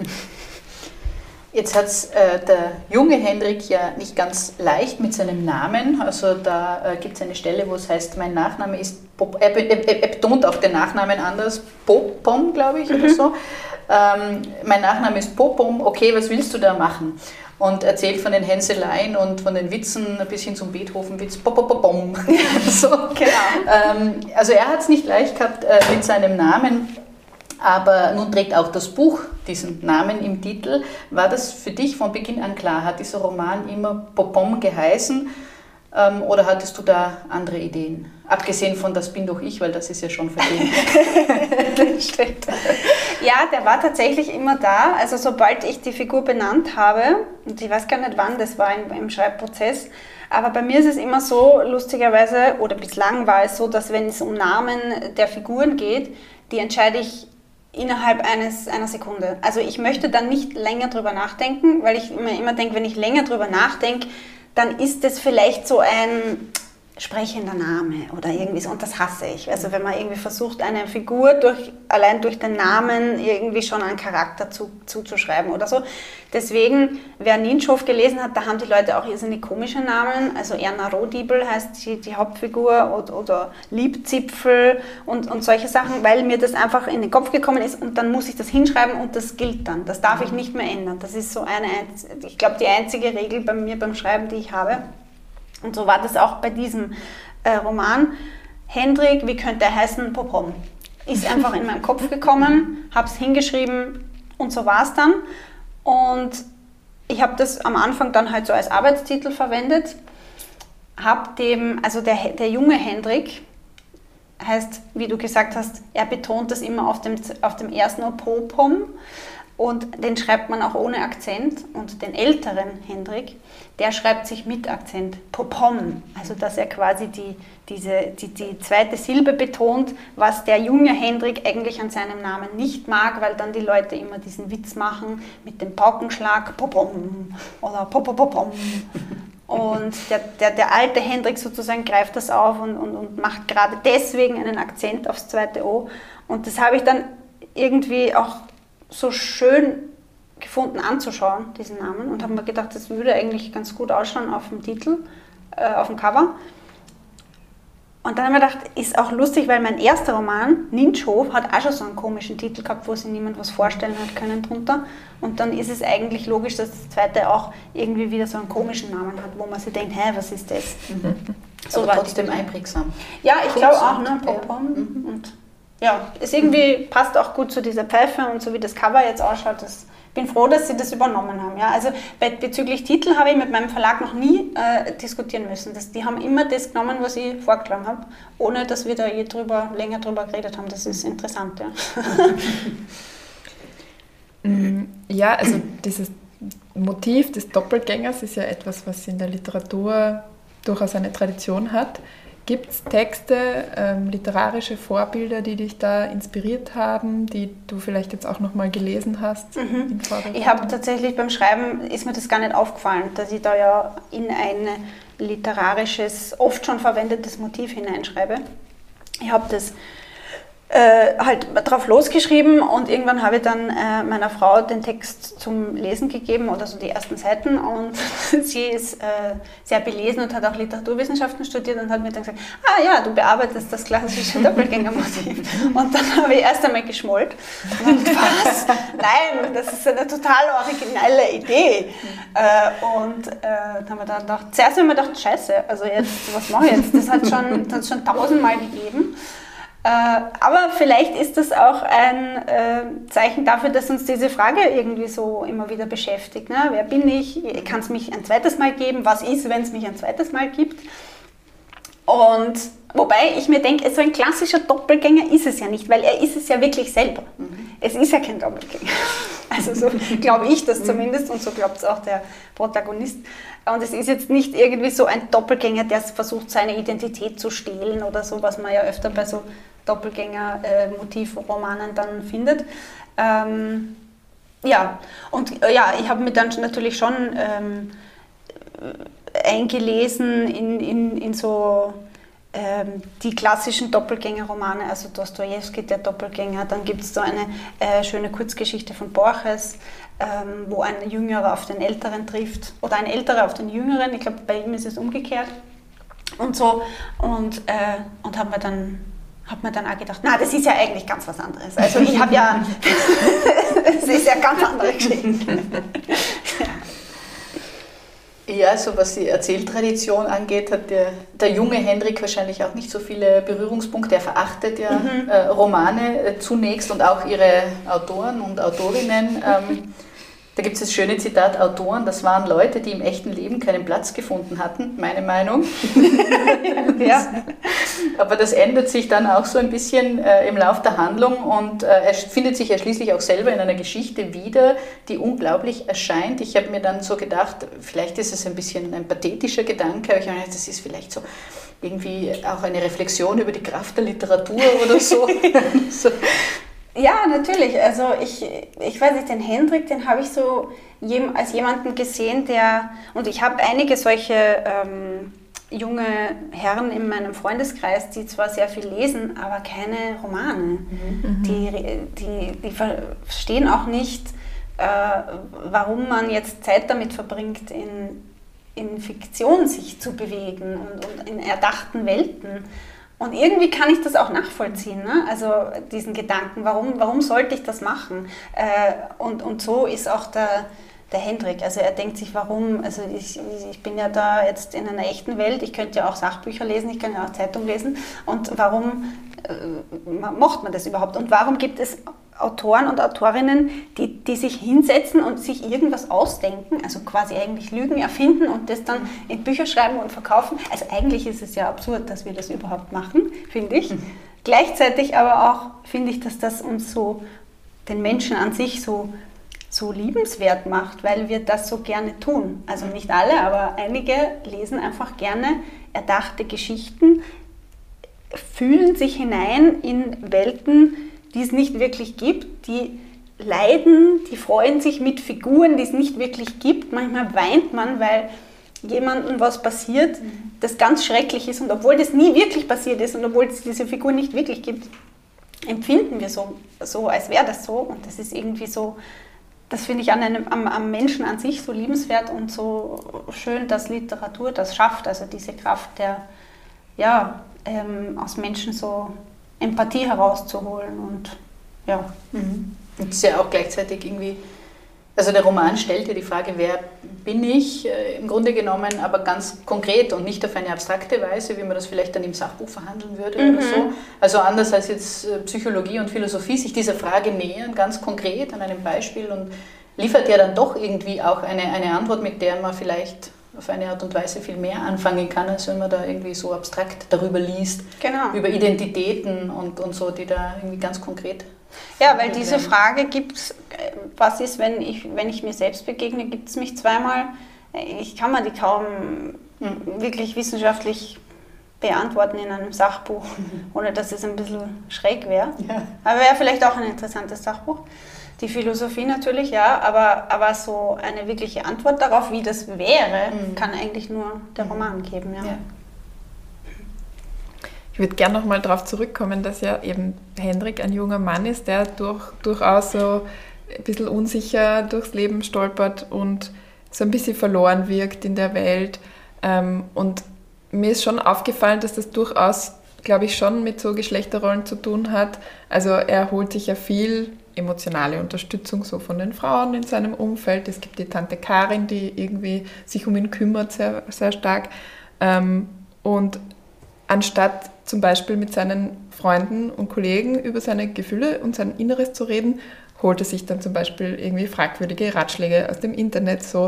Jetzt hat es der junge Hendrik ja nicht ganz leicht mit seinem Namen. Also da gibt es eine Stelle, wo es heißt, mein Nachname ist er betont auch den Nachnamen anders, Popom, glaube ich, oder so. Mein Nachname ist Popom, okay, was willst du da machen? Und erzählt von den Hänseleien und von den Witzen bis hin zum Beethoven-Witz, Popopopom. So. Genau. Also er hat es nicht leicht gehabt mit seinem Namen, aber nun trägt auch das Buch diesen Namen im Titel. War das für dich von Beginn an klar? Hat dieser Roman immer Popom geheißen oder hattest du da andere Ideen? Abgesehen von Das bin doch ich, weil das ist ja schon verdient. Stimmt. Ja, der war tatsächlich immer da. Also sobald ich die Figur benannt habe, und ich weiß gar nicht wann, das war im Schreibprozess, aber bei mir ist es immer so, lustigerweise, oder bislang war es so, dass wenn es um Namen der Figuren geht, die entscheide ich innerhalb einer Sekunde. Also ich möchte dann nicht länger drüber nachdenken, weil ich immer denke, wenn ich länger drüber nachdenke, dann ist es vielleicht so ein sprechender Name oder irgendwie so, und das hasse ich. Also wenn man irgendwie versucht, eine Figur allein durch den Namen irgendwie schon einen Charakter zuzuschreiben oder so. Deswegen, wer Ninschhof gelesen hat, da haben die Leute auch irrsinnig komische Namen. Also Erna Rohdiebel heißt die Hauptfigur oder Liebzipfel und solche Sachen, weil mir das einfach in den Kopf gekommen ist und dann muss ich das hinschreiben und das gilt dann. Das darf ich nicht mehr ändern. Das ist so ich glaube, die einzige Regel bei mir beim Schreiben, die ich habe. Und so war das auch bei diesem Roman. Hendrik, wie könnte er heißen? Popom. Ist einfach in meinen Kopf gekommen, habe es hingeschrieben und so war es dann. Und ich habe das am Anfang dann halt so als Arbeitstitel verwendet. Der junge Hendrik heißt, wie du gesagt hast, er betont das immer auf dem ersten O, Popom. Und den schreibt man auch ohne Akzent. Und den älteren Hendrik, der schreibt sich mit Akzent, Popom. Also dass er quasi die zweite Silbe betont, was der junge Hendrik eigentlich an seinem Namen nicht mag, weil dann die Leute immer diesen Witz machen mit dem Paukenschlag, Popom oder Popopopom. Und der alte Hendrik sozusagen greift das auf und macht gerade deswegen einen Akzent aufs zweite O. Und das habe ich dann irgendwie auch so schön gefunden anzuschauen, diesen Namen, und habe mir gedacht, das würde eigentlich ganz gut ausschauen auf dem Titel, auf dem Cover. Und dann habe ich mir gedacht, ist auch lustig, weil mein erster Roman, Ninschhof, hat auch schon so einen komischen Titel gehabt, wo sich niemand was vorstellen hat können drunter. Und dann ist es eigentlich logisch, dass das zweite auch irgendwie wieder so einen komischen Namen hat, wo man sich denkt, hä, was ist das? Mhm. So aber trotzdem einprägsam. Ja, ich glaube auch, ne? Popom. Mhm. Und ja, es irgendwie passt auch gut zu dieser Pfeife und so wie das Cover jetzt ausschaut. Ich bin froh, dass sie das übernommen haben. Ja, also bezüglich Titel habe ich mit meinem Verlag noch nie diskutieren müssen. Die haben immer das genommen, was ich vorgeschlagen habe, ohne dass wir da länger drüber geredet haben. Das ist interessant. Ja, ja, also dieses Motiv des Doppelgängers ist ja etwas, was in der Literatur durchaus eine Tradition hat. Gibt es Texte, literarische Vorbilder, die dich da inspiriert haben, die du vielleicht jetzt auch nochmal gelesen hast? Ich habe tatsächlich beim Schreiben, ist mir das gar nicht aufgefallen, dass ich da ja in ein literarisches, oft schon verwendetes Motiv hineinschreibe. Ich habe das halt drauf losgeschrieben und irgendwann habe ich dann meiner Frau den Text zum Lesen gegeben oder so die ersten Seiten und sie ist sehr belesen und hat auch Literaturwissenschaften studiert und hat mir dann gesagt, ja, du bearbeitest das klassische Doppelgängermotiv. Und dann habe ich erst einmal geschmollt und was? Nein, das ist eine total originelle Idee. Und dann haben wir dann gedacht, zuerst haben wir gedacht, scheiße, also jetzt, was mache ich jetzt? Das hat schon 1000-mal gegeben. Aber vielleicht ist das auch ein Zeichen dafür, dass uns diese Frage irgendwie so immer wieder beschäftigt. Ne? Wer bin ich? Kann es mich ein zweites Mal geben? Was ist, wenn es mich ein zweites Mal gibt? Und wobei ich mir denke, so ein klassischer Doppelgänger ist es ja nicht, weil er ist es ja wirklich selber. Es ist ja kein Doppelgänger. Also so glaube ich das zumindest und so glaubt es auch der Protagonist. Und es ist jetzt nicht irgendwie so ein Doppelgänger, der versucht, seine Identität zu stehlen oder so, was man ja öfter bei so Doppelgänger-Motivromanen dann findet. Ich habe mich dann natürlich schon eingelesen in so die klassischen Doppelgängerromane, also Dostojewski, der Doppelgänger. Dann gibt es so eine schöne Kurzgeschichte von Borges, wo ein Jüngerer auf den Älteren trifft oder ein Älterer auf den Jüngeren. Ich glaube, bei ihm ist es umgekehrt und so. Und habe mir dann auch gedacht, na, das ist ja eigentlich ganz was anderes. Also ich habe ja, es ist ja ganz andere Geschichte. Ja, so was die Erzähltradition angeht, hat der junge Henrik wahrscheinlich auch nicht so viele Berührungspunkte. Er verachtet ja Romane zunächst und auch ihre Autoren und Autorinnen. Da gibt es das schöne Zitat, Autoren, das waren Leute, die im echten Leben keinen Platz gefunden hatten, meine Meinung. Ja. Aber das ändert sich dann auch so ein bisschen im Lauf der Handlung und er findet sich ja schließlich auch selber in einer Geschichte wieder, die unglaublich erscheint. Ich habe mir dann so gedacht, vielleicht ist es ein bisschen ein pathetischer Gedanke, aber ich meine, das ist vielleicht so irgendwie auch eine Reflexion über die Kraft der Literatur oder so. So. Ja, natürlich. Also ich weiß nicht, den Hendrik, den habe ich so als jemanden gesehen, und ich habe einige solche junge Herren in meinem Freundeskreis, die zwar sehr viel lesen, aber keine Romane. Die verstehen auch nicht, warum man jetzt Zeit damit verbringt, in Fiktion sich zu bewegen und in erdachten Welten. Und irgendwie kann ich das auch nachvollziehen, ne? Also diesen Gedanken, warum sollte ich das machen? Und so ist auch der Hendrik, also er denkt sich, warum, also ich bin ja da jetzt in einer echten Welt, ich könnte ja auch Sachbücher lesen, ich kann ja auch Zeitung lesen und warum macht man das überhaupt? Und warum gibt es Autoren und Autorinnen, die sich hinsetzen und sich irgendwas ausdenken, also quasi eigentlich Lügen erfinden und das dann in Bücher schreiben und verkaufen? Also eigentlich ist es ja absurd, dass wir das überhaupt machen, finde ich. Gleichzeitig aber auch finde ich, dass das uns so, den Menschen an sich so liebenswert macht, weil wir das so gerne tun. Also nicht alle, aber einige lesen einfach gerne erdachte Geschichten, fühlen sich hinein in Welten, die es nicht wirklich gibt, die leiden, die freuen sich mit Figuren, die es nicht wirklich gibt. Manchmal weint man, weil jemandem was passiert, das ganz schrecklich ist und obwohl das nie wirklich passiert ist und obwohl es diese Figur nicht wirklich gibt, empfinden wir so als wäre das so und das ist irgendwie so, das finde ich am Menschen an sich so liebenswert und so schön, dass Literatur das schafft, also diese Kraft aus Menschen so Empathie herauszuholen und ja. Und es ist ja auch gleichzeitig irgendwie, also der Roman stellt ja die Frage, wer bin ich im Grunde genommen, aber ganz konkret und nicht auf eine abstrakte Weise, wie man das vielleicht dann im Sachbuch verhandeln würde oder so. Also anders als jetzt Psychologie und Philosophie, sich dieser Frage nähern, ganz konkret an einem Beispiel und liefert ja dann doch irgendwie auch eine Antwort, mit der man vielleicht auf eine Art und Weise viel mehr anfangen kann, als wenn man da irgendwie so abstrakt darüber liest, über Identitäten und so, die da irgendwie ganz konkret Ja, weil diese Frage gibt's, was ist, wenn ich mir selbst begegne, gibt es mich zweimal? Ich kann mir die kaum wirklich wissenschaftlich beantworten in einem Sachbuch, ohne dass es ein bisschen schräg wäre. Ja. Aber wäre vielleicht auch ein interessantes Sachbuch. Die Philosophie natürlich, ja, aber so eine wirkliche Antwort darauf, wie das wäre, kann eigentlich nur der Roman geben. Ja. Ja. Ich würde gerne nochmal darauf zurückkommen, dass ja eben Hendrik ein junger Mann ist, der durchaus so ein bisschen unsicher durchs Leben stolpert und so ein bisschen verloren wirkt in der Welt. Und mir ist schon aufgefallen, dass das durchaus, glaube ich, schon mit so Geschlechterrollen zu tun hat. Also er holt sich ja viel emotionale Unterstützung so von den Frauen in seinem Umfeld. Es gibt die Tante Karin, die irgendwie sich um ihn kümmert, sehr, sehr stark. Und anstatt zum Beispiel mit seinen Freunden und Kollegen über seine Gefühle und sein Inneres zu reden, holt er sich dann zum Beispiel irgendwie fragwürdige Ratschläge aus dem Internet. So,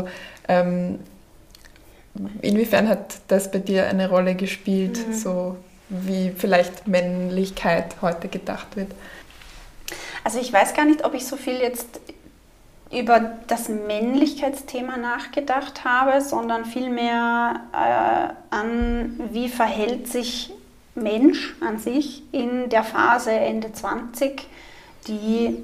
inwiefern hat das bei dir eine Rolle gespielt, so wie vielleicht Männlichkeit heute gedacht wird? Also ich weiß gar nicht, ob ich so viel jetzt über das Männlichkeitsthema nachgedacht habe, sondern vielmehr an, wie verhält sich Mensch an sich in der Phase Ende 20, die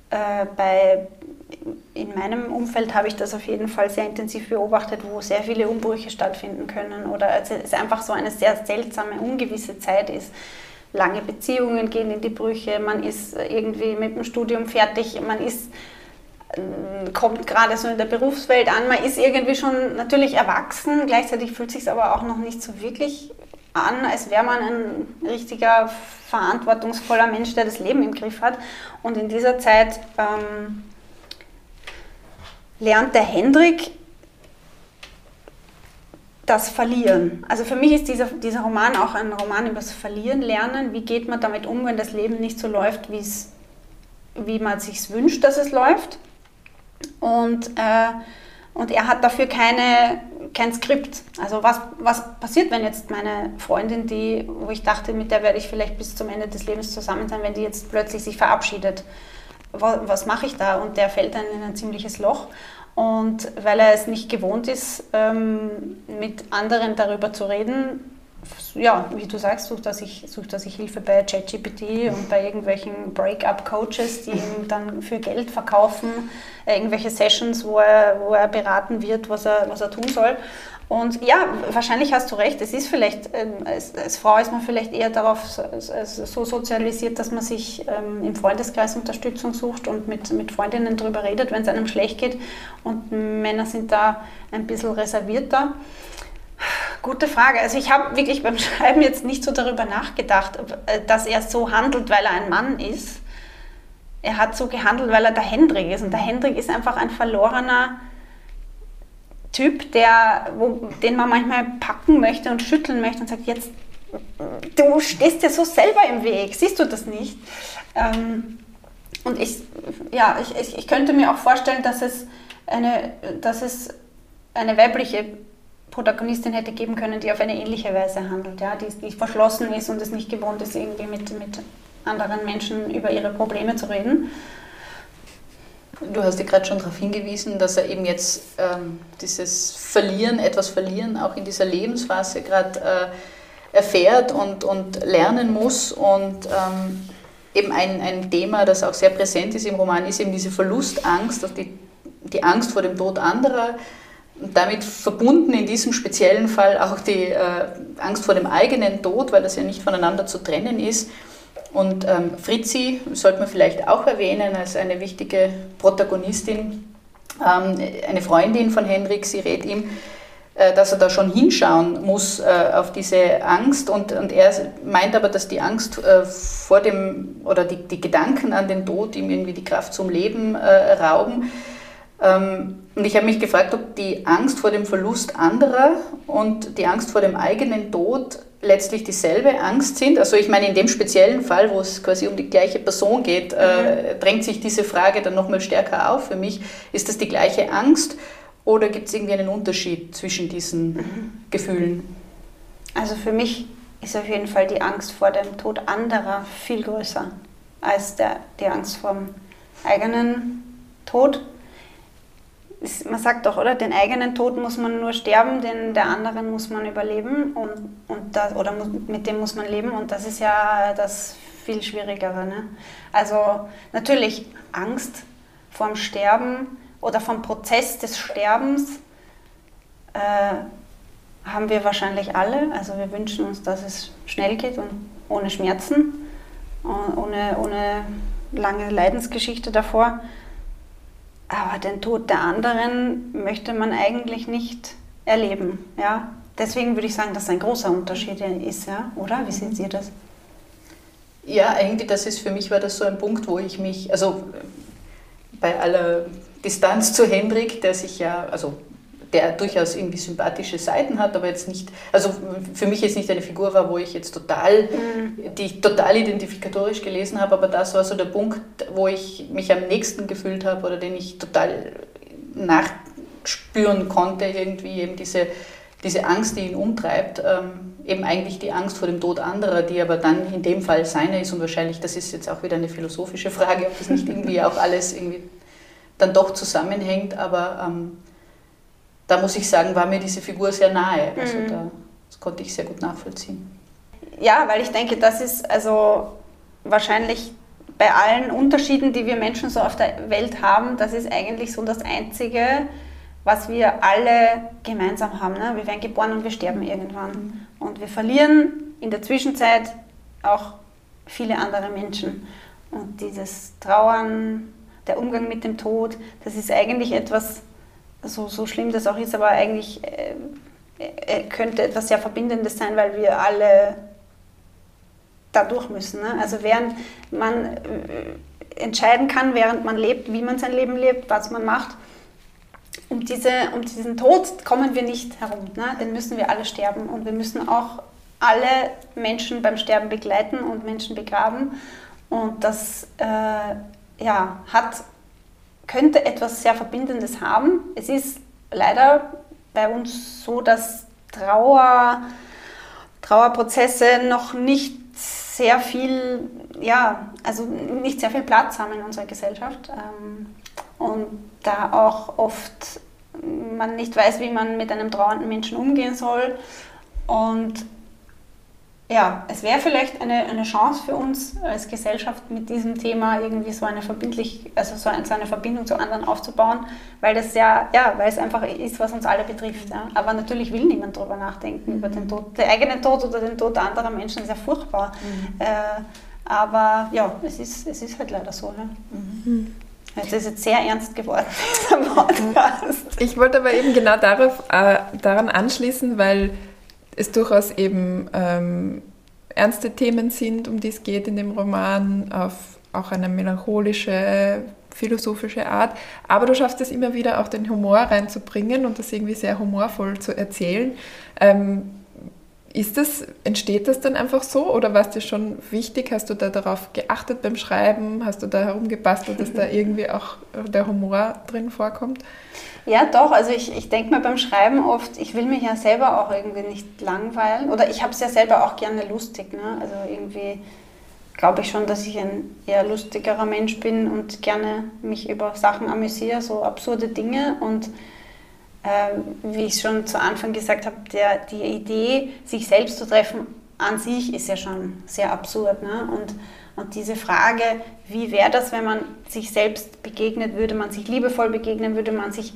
in meinem Umfeld habe ich das auf jeden Fall sehr intensiv beobachtet, wo sehr viele Umbrüche stattfinden können oder es einfach so eine sehr seltsame, ungewisse Zeit ist. Lange Beziehungen gehen in die Brüche, man ist irgendwie mit dem Studium fertig, kommt gerade so in der Berufswelt an, man ist irgendwie schon natürlich erwachsen, gleichzeitig fühlt es sich aber auch noch nicht so wirklich an, als wäre man ein richtiger, verantwortungsvoller Mensch, der das Leben im Griff hat. Und in dieser Zeit lernt der Hendrik das Verlieren. Also für mich ist dieser Roman auch ein Roman über das Verlieren lernen. Wie geht man damit um, wenn das Leben nicht so läuft, wie man es sich wünscht, dass es läuft. Und er hat dafür kein Skript. Also was passiert, wenn jetzt meine Freundin, wo ich dachte, mit der werde ich vielleicht bis zum Ende des Lebens zusammen sein, wenn die jetzt plötzlich sich verabschiedet? Was mache ich da? Und der fällt dann in ein ziemliches Loch. Und weil er es nicht gewohnt ist, mit anderen darüber zu reden, ja, wie du sagst, sucht er sich Hilfe bei ChatGPT und bei irgendwelchen Break-up-Coaches, die ihm dann für Geld verkaufen, irgendwelche Sessions, wo er beraten wird, was er tun soll. Und ja, wahrscheinlich hast du recht, es ist vielleicht, als Frau ist man vielleicht eher darauf so sozialisiert, dass man sich im Freundeskreis Unterstützung sucht und mit Freundinnen darüber redet, wenn es einem schlecht geht. Und Männer sind da ein bisschen reservierter. Gute Frage. Also ich habe wirklich beim Schreiben jetzt nicht so darüber nachgedacht, dass er so handelt, weil er ein Mann ist. Er hat so gehandelt, weil er der Hendrik ist. Und der Hendrik ist einfach ein verlorener Typ, den man manchmal packen möchte und schütteln möchte und sagt, jetzt, du stehst dir so selber im Weg, siehst du das nicht? Und ich könnte mir auch vorstellen, dass es eine weibliche Protagonistin hätte geben können, die auf eine ähnliche Weise handelt, ja, die verschlossen ist und es nicht gewohnt ist, irgendwie mit anderen Menschen über ihre Probleme zu reden. Du hast ja gerade schon darauf hingewiesen, dass er eben jetzt etwas verlieren, auch in dieser Lebensphase gerade erfährt und lernen muss. Und eben ein Thema, das auch sehr präsent ist im Roman, ist eben diese Verlustangst, die Angst vor dem Tod anderer. Und damit verbunden in diesem speziellen Fall auch die Angst vor dem eigenen Tod, weil das ja nicht voneinander zu trennen ist. Und Fritzi sollte man vielleicht auch erwähnen als eine wichtige Protagonistin, eine Freundin von Hendrik. Sie rät ihm, dass er da schon hinschauen muss auf diese Angst. Und er meint aber, dass die Angst vor dem, oder die Gedanken an den Tod ihm irgendwie die Kraft zum Leben rauben. Und ich habe mich gefragt, ob die Angst vor dem Verlust anderer und die Angst vor dem eigenen Tod letztlich dieselbe Angst sind. Also ich meine, in dem speziellen Fall, wo es quasi um die gleiche Person geht, drängt sich diese Frage dann nochmal stärker auf für mich. Ist das die gleiche Angst oder gibt es irgendwie einen Unterschied zwischen diesen Gefühlen? Also für mich ist auf jeden Fall die Angst vor dem Tod anderer viel größer. als die Angst vor dem eigenen Tod. Man sagt doch, oder? Den eigenen Tod muss man nur sterben, den der anderen muss man überleben mit dem muss man leben, und das ist ja das viel Schwierigere. Ne? Also natürlich Angst vorm Sterben oder vom Prozess des Sterbens haben wir wahrscheinlich alle. Also wir wünschen uns, dass es schnell geht und ohne Schmerzen, ohne lange Leidensgeschichte davor. Aber den Tod der anderen möchte man eigentlich nicht erleben. Ja? Deswegen würde ich sagen, dass es ein großer Unterschied ist, ja? Oder? Wie seht ihr das? Ja, eigentlich, für mich war das so ein Punkt, wo ich mich, also bei aller Distanz zu Hendrik, der durchaus irgendwie sympathische Seiten hat, aber jetzt nicht, also für mich jetzt nicht eine Figur war, wo ich jetzt die ich total identifikatorisch gelesen habe, aber das war so der Punkt, wo ich mich am nächsten gefühlt habe oder den ich total nachspüren konnte, irgendwie eben diese Angst, die ihn umtreibt, eben eigentlich die Angst vor dem Tod anderer, die aber dann in dem Fall seine ist, und wahrscheinlich, das ist jetzt auch wieder eine philosophische Frage, ob das nicht irgendwie auch alles irgendwie dann doch zusammenhängt, aber da muss ich sagen, war mir diese Figur sehr nahe. Also das konnte ich sehr gut nachvollziehen. Ja, weil ich denke, das ist also wahrscheinlich bei allen Unterschieden, die wir Menschen so auf der Welt haben, das ist eigentlich so das Einzige, was wir alle gemeinsam haben. Ne? Wir werden geboren und wir sterben irgendwann. Und wir verlieren in der Zwischenzeit auch viele andere Menschen. Und dieses Trauern, der Umgang mit dem Tod, das ist eigentlich etwas, so schlimm das auch ist, aber eigentlich könnte etwas sehr Verbindendes sein, weil wir alle da durch müssen. Ne? Also während man entscheiden kann, während man lebt, wie man sein Leben lebt, was man macht, um diesen Tod kommen wir nicht herum. Ne? Den müssen wir alle sterben, und wir müssen auch alle Menschen beim Sterben begleiten und Menschen begraben. Und das könnte etwas sehr Verbindendes haben. Es ist leider bei uns so, dass Trauerprozesse noch nicht sehr viel, nicht sehr viel Platz haben in unserer Gesellschaft. Und da auch oft man nicht weiß, wie man mit einem trauernden Menschen umgehen soll. Und ja, es wäre vielleicht eine Chance für uns als Gesellschaft, mit diesem Thema irgendwie so eine Verbindung zu anderen aufzubauen, weil das weil es einfach ist, was uns alle betrifft. Ja. Aber natürlich will niemand darüber nachdenken, über den Tod, der eigenen Tod oder den Tod anderer Menschen, ist ja furchtbar. Aber ja, es ist halt leider so. Ne? Es ist jetzt sehr ernst geworden, dieser Podcast. Ich wollte aber eben genau daran anschließen, weil es durchaus eben ernste Themen sind, um die es geht in dem Roman, auf auch eine melancholische, philosophische Art. Aber du schaffst es immer wieder auch den Humor reinzubringen und das irgendwie sehr humorvoll zu erzählen. Entsteht das dann einfach so oder war es dir schon wichtig? Hast du da darauf geachtet beim Schreiben? Hast du da herumgebastelt, dass da irgendwie auch der Humor drin vorkommt? Ja, doch. Also ich denke mir beim Schreiben oft, ich will mich ja selber auch irgendwie nicht langweilen. Oder ich habe es ja selber auch gerne lustig. Ne? Also irgendwie glaube ich schon, dass ich ein eher lustigerer Mensch bin und gerne mich über Sachen amüsiere, so absurde Dinge. Und wie ich schon zu Anfang gesagt habe, die Idee, sich selbst zu treffen an sich, ist ja schon sehr absurd. Ne? Und diese Frage, wie wäre das, wenn man sich selbst begegnet, würde man sich liebevoll begegnen, würde man sich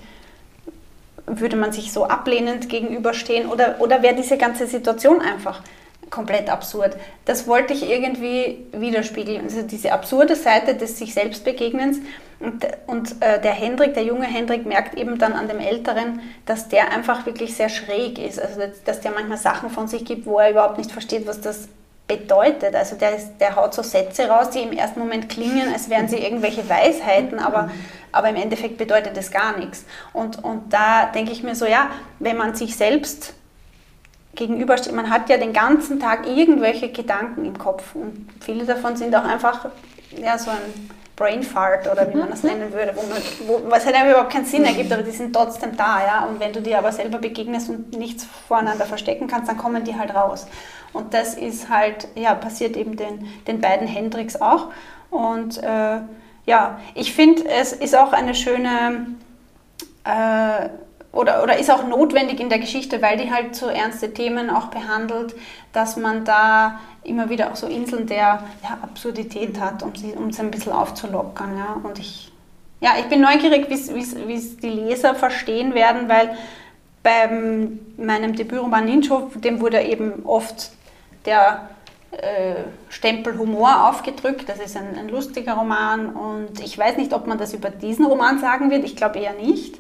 so ablehnend gegenüberstehen oder wäre diese ganze Situation einfach komplett absurd? Das wollte ich irgendwie widerspiegeln. Also diese absurde Seite des sich selbst Begegnens und der junge Hendrik merkt eben dann an dem Älteren, dass der einfach wirklich sehr schräg ist. Also dass der manchmal Sachen von sich gibt, wo er überhaupt nicht versteht, was das bedeutet. Also der haut so Sätze raus, die im ersten Moment klingen, als wären sie irgendwelche Weisheiten, aber im Endeffekt bedeutet das gar nichts. Und da denke ich mir so, ja, wenn man sich selbst gegenübersteht, man hat ja den ganzen Tag irgendwelche Gedanken im Kopf und viele davon sind auch einfach so ein Brain Fart oder wie man das nennen würde, was halt überhaupt keinen Sinn ergibt, aber die sind trotzdem da, ja. Und wenn du dir aber selber begegnest und nichts voreinander verstecken kannst, dann kommen die halt raus. Und das ist halt, passiert eben den beiden Hendriks auch. Und ich finde, es ist auch eine schöne, oder ist auch notwendig in der Geschichte, weil die halt so ernste Themen auch behandelt, dass man da immer wieder auch so Inseln der Absurdität hat, um es ein bisschen aufzulockern. Ja. Und ich bin neugierig, wie es die Leser verstehen werden, weil bei meinem Debütroman Ninchhof, dem wurde eben oft der Stempel Humor aufgedrückt. Das ist ein lustiger Roman und ich weiß nicht, ob man das über diesen Roman sagen wird. Ich glaube eher nicht.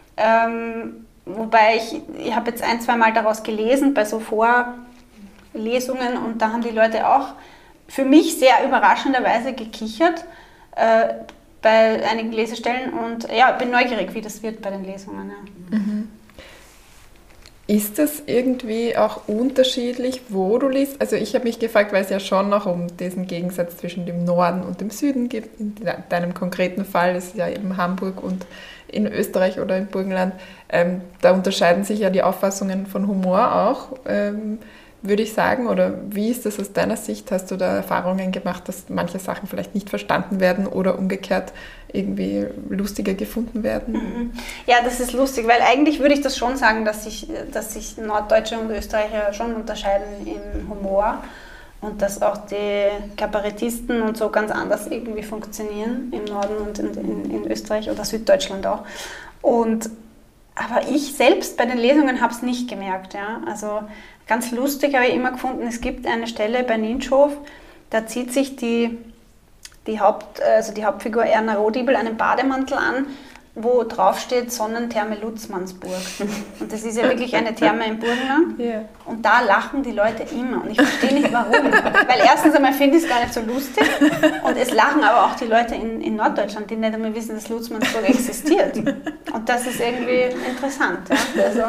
Wobei ich habe jetzt 1-2 Mal daraus gelesen bei so Vorlesungen und da haben die Leute auch für mich sehr überraschenderweise gekichert bei einigen Lesestellen und bin neugierig, wie das wird bei den Lesungen. Ja. Mhm. Ist das irgendwie auch unterschiedlich, wo du liest? Also ich habe mich gefragt, weil es ja schon noch um diesen Gegensatz zwischen dem Norden und dem Süden geht. In deinem konkreten Fall ist es ja eben Hamburg und in Österreich oder im Burgenland. Da unterscheiden sich ja die Auffassungen von Humor auch, würde ich sagen. Oder wie ist das aus deiner Sicht? Hast du da Erfahrungen gemacht, dass manche Sachen vielleicht nicht verstanden werden oder umgekehrt irgendwie lustiger gefunden werden? Ja, das ist lustig, weil eigentlich würde ich das schon sagen, dass sich Norddeutsche und Österreicher schon unterscheiden im Humor und dass auch die Kabarettisten und so ganz anders irgendwie funktionieren im Norden und in Österreich oder Süddeutschland auch. Aber ich selbst bei den Lesungen habe es nicht gemerkt. Ja? Also ganz lustig habe ich immer gefunden, es gibt eine Stelle bei Ninchhof, da zieht sich die Hauptfigur Erna Rohdiebel einen Bademantel an, wo drauf steht Sonnentherme Lutzmannsburg. Und das ist ja wirklich eine Therme im Burgenland. Yeah. Und da lachen die Leute immer. Und ich verstehe nicht warum. Weil erstens einmal finde ich es gar nicht so lustig. Und es lachen aber auch die Leute in Norddeutschland, die nicht einmal wissen, dass Lutzmannsburg existiert. Und das ist irgendwie interessant. Ja? Also,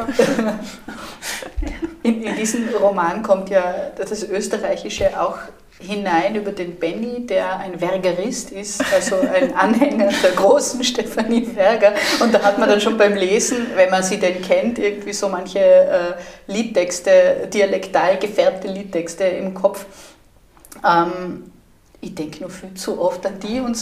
in diesen Roman kommt ja das Österreichische auch hinein über den Benny, der ein Vergerist ist, also ein Anhänger der großen Stefanie Verger. Und da hat man dann schon beim Lesen, wenn man sie denn kennt, irgendwie so manche Liedtexte, dialektal gefärbte Liedtexte im Kopf. Ich denke nur viel zu oft an die und so.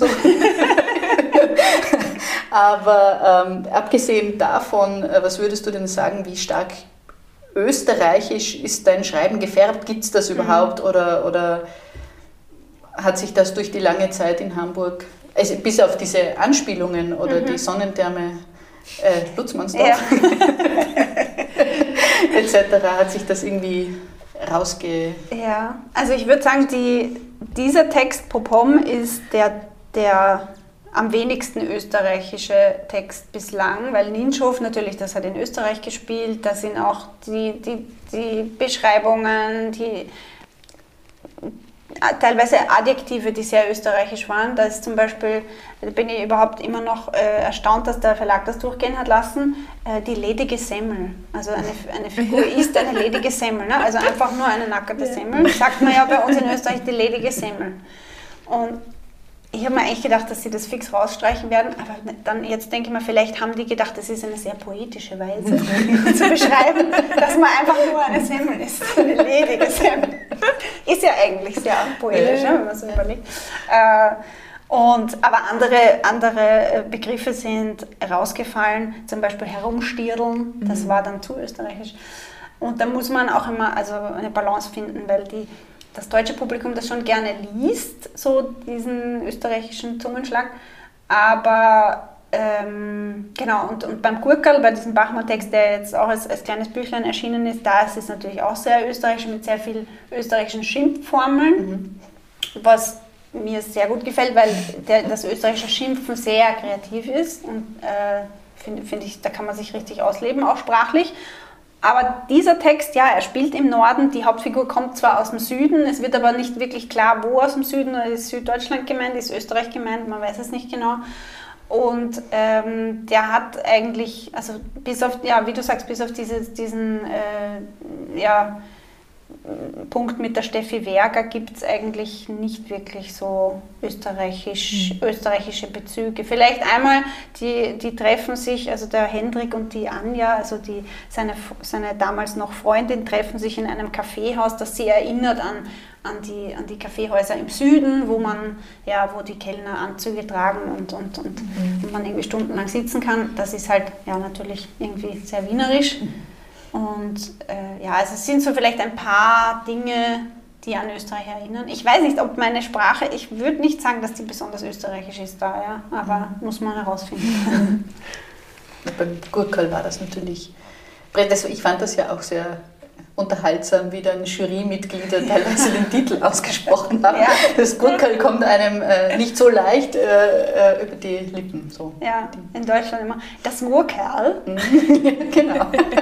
Aber abgesehen davon, was würdest du denn sagen, wie stark österreichisch ist dein Schreiben gefärbt? Gibt es das überhaupt oder hat sich das durch die lange Zeit in Hamburg, also bis auf diese Anspielungen oder die Sonnentherme Lutzmannsdorf etc., hat sich das irgendwie Ja, also ich würde sagen, dieser Text Popom ist der am wenigsten österreichische Text bislang, weil Ninchhof natürlich, das hat in Österreich gespielt, da sind auch die Beschreibungen, die teilweise Adjektive, die sehr österreichisch waren. Da ist zum Beispiel, da bin ich überhaupt immer noch erstaunt, dass der Verlag das durchgehen hat lassen, die ledige Semmel. Also eine Figur isst eine ledige Semmel, ne? Also einfach nur eine nackte Semmel. Sagt man ja bei uns in Österreich die ledige Semmel. Und ich habe mir eigentlich gedacht, dass sie das fix rausstreichen werden, aber dann jetzt denke ich mir, vielleicht haben die gedacht, das ist eine sehr poetische Weise zu beschreiben, dass man einfach nur eine Semmel ist, eine ledige Semmel. Ist ja eigentlich sehr poetisch, wenn man so überlegt. Aber andere Begriffe sind rausgefallen, zum Beispiel herumstiereln, das war dann zu österreichisch. Und da muss man auch immer eine Balance finden, weil das deutsche Publikum das schon gerne liest, so diesen österreichischen Zungenschlag. Aber genau, und beim Gurkerl, bei diesem Bachmann-Text, der jetzt auch als kleines Büchlein erschienen ist, da ist es natürlich auch sehr österreichisch mit sehr vielen österreichischen Schimpfformeln, was mir sehr gut gefällt, weil das österreichische Schimpfen sehr kreativ ist und finde ich, da kann man sich richtig ausleben, auch sprachlich. Aber dieser Text, ja, er spielt im Norden, die Hauptfigur kommt zwar aus dem Süden, es wird aber nicht wirklich klar, wo aus dem Süden, oder ist Süddeutschland gemeint, ist Österreich gemeint, man weiß es nicht genau. Und der hat eigentlich, also bis auf, ja, wie du sagst, bis auf diesen Punkt mit der Steffi Werger gibt es eigentlich nicht wirklich so österreichische Bezüge. Vielleicht einmal, die treffen sich, also der Hendrik und die Anja, also seine damals noch Freundin, treffen sich in einem Kaffeehaus, das sie erinnert an die Kaffeehäuser im Süden, wo die Kellner Anzüge tragen und man irgendwie stundenlang sitzen kann. Das ist halt natürlich irgendwie sehr wienerisch. Und also es sind so vielleicht ein paar Dinge, die an Österreich erinnern. Ich weiß nicht, ob meine Sprache, ich würde nicht sagen, dass die besonders österreichisch ist da, aber muss man herausfinden. Beim Gurkerl war das natürlich, also ich fand das ja auch sehr unterhaltsam, wie dann Jurymitglieder teilweise den Titel ausgesprochen haben. Ja. Das Gurkerl kommt einem nicht so leicht über die Lippen. So. Ja, in Deutschland immer das Gurkerl. Genau.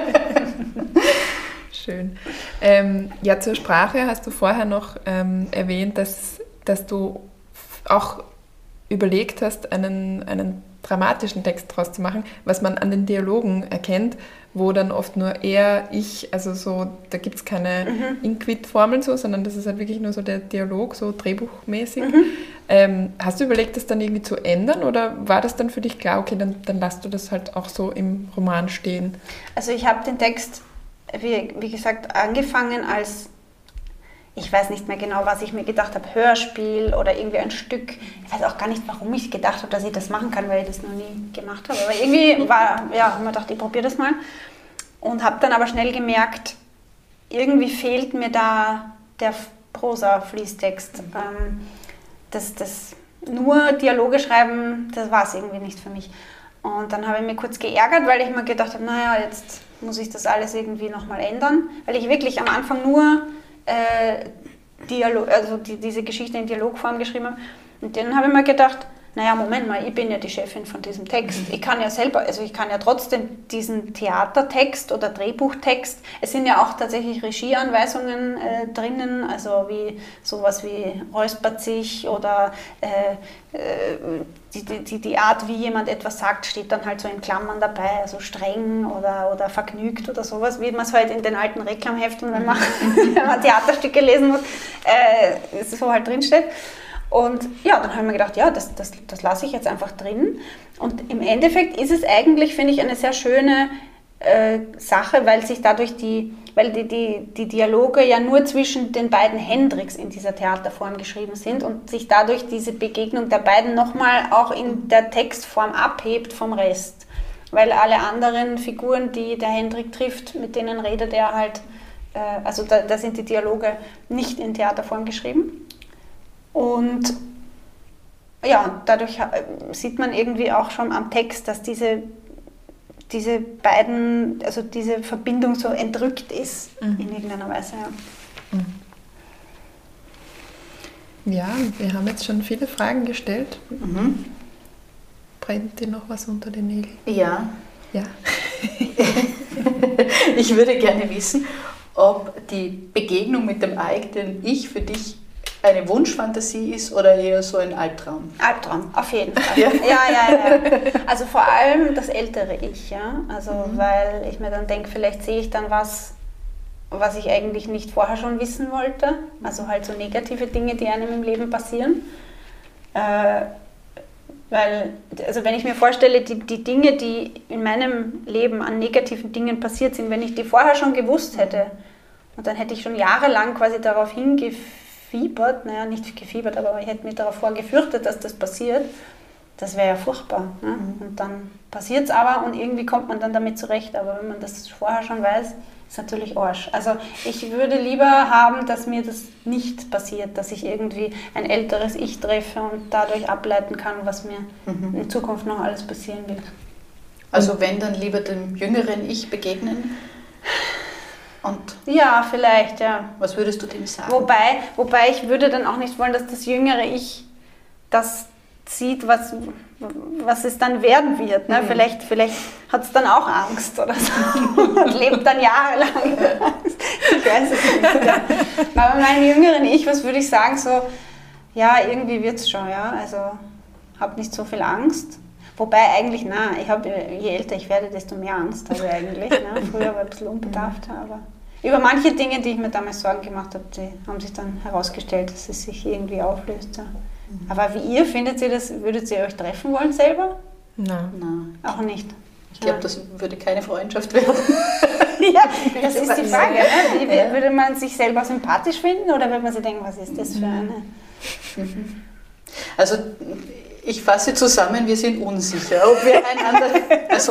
Schön. Zur Sprache hast du vorher noch erwähnt, dass du auch überlegt hast, einen dramatischen Text draus zu machen, was man an den Dialogen erkennt, wo dann oft nur er, ich, also so, da gibt es keine Inquit-Formeln so, sondern das ist halt wirklich nur so der Dialog, so drehbuchmäßig. Hast du überlegt, das dann irgendwie zu ändern oder war das dann für dich klar, okay, dann lass du das halt auch so im Roman stehen? Also ich habe den Text, wie gesagt, angefangen als, ich weiß nicht mehr genau, was ich mir gedacht habe, Hörspiel oder irgendwie ein Stück. Ich weiß auch gar nicht, warum ich gedacht habe, dass ich das machen kann, weil ich das noch nie gemacht habe. Aber irgendwie habe ich mir gedacht, ich probiere das mal. Und habe dann aber schnell gemerkt, irgendwie fehlt mir da der Prosa-Fließtext. Das nur Dialoge schreiben, das war es irgendwie nicht für mich. Und dann habe ich mich kurz geärgert, weil ich mir gedacht habe, jetzt muss ich das alles irgendwie nochmal ändern. Weil ich wirklich am Anfang nur diese Geschichte in Dialogform geschrieben habe. Und dann habe ich mir gedacht, Moment mal, ich bin ja die Chefin von diesem Text. Ich kann ja trotzdem diesen Theatertext oder Drehbuchtext, es sind ja auch tatsächlich Regieanweisungen drinnen, also sowas wie räuspert sich oder die Art, wie jemand etwas sagt, steht dann halt so in Klammern dabei, also streng oder vergnügt oder sowas, wie man es halt in den alten Reklamheften, wenn man Theaterstücke lesen muss, so halt drinsteht. Und dann habe ich mir gedacht, das lasse ich jetzt einfach drin. Und im Endeffekt ist es eigentlich, finde ich, eine sehr schöne Sache, weil sich dadurch die Dialoge ja nur zwischen den beiden Hendriks in dieser Theaterform geschrieben sind und sich dadurch diese Begegnung der beiden nochmal auch in der Textform abhebt vom Rest. Weil alle anderen Figuren, die der Hendrik trifft, mit denen redet er halt, da sind die Dialoge nicht in Theaterform geschrieben. Und dadurch sieht man irgendwie auch schon am Text, dass diese beiden, also diese Verbindung so entrückt ist in irgendeiner Weise. Ja, wir haben jetzt schon viele Fragen gestellt. Brennt dir noch was unter den Nägeln? Ja. Ja. Ich würde gerne wissen, ob die Begegnung mit dem eigenen Ich für dich eine Wunschfantasie ist oder eher so ein Albtraum? Albtraum, auf jeden Fall. Ja. Also vor allem das ältere Ich, weil ich mir dann denke, vielleicht sehe ich dann was ich eigentlich nicht vorher schon wissen wollte. Also halt so negative Dinge, die einem im Leben passieren. Wenn ich mir vorstelle, die Dinge, die in meinem Leben an negativen Dingen passiert sind, wenn ich die vorher schon gewusst hätte, und dann hätte ich schon jahrelang quasi darauf hingefiebert, nicht gefiebert, aber ich hätte mich darauf vorgefürchtet, dass das passiert, das wäre ja furchtbar. Ne? Und dann passiert es aber und irgendwie kommt man dann damit zurecht, aber wenn man das vorher schon weiß, ist natürlich Arsch. Also ich würde lieber haben, dass mir das nicht passiert, dass ich irgendwie ein älteres Ich treffe und dadurch ableiten kann, was mir in Zukunft noch alles passieren wird. Also wenn, dann lieber dem jüngeren Ich begegnen? Ja, vielleicht, ja. Was würdest du dem sagen? Wobei ich würde dann auch nicht wollen, dass das jüngere Ich das sieht, was es dann werden wird. Ne? Vielleicht hat es dann auch Angst oder so und lebt dann jahrelang. Ich weiß es nicht. Ja. Aber bei meinem jüngeren Ich, was würde ich sagen, so, ja, irgendwie wird es schon, ja. Also, habe nicht so viel Angst. Wobei eigentlich, je älter ich werde, desto mehr Angst habe ich eigentlich. Ne? Früher war ich ein bisschen unbedarfter, aber über manche Dinge, die ich mir damals Sorgen gemacht habe, die haben sich dann herausgestellt, dass es sich irgendwie auflöst. Ja. Aber wie findet ihr das? Würdet ihr euch treffen wollen selber? Nein. Auch nicht. Ich glaube, das würde keine Freundschaft werden. Ja, das ist die Frage. Ne? Würde man sich selber sympathisch finden oder würde man sich denken, was ist das für eine? Also ich fasse zusammen, wir sind unsicher, ob wir einander, also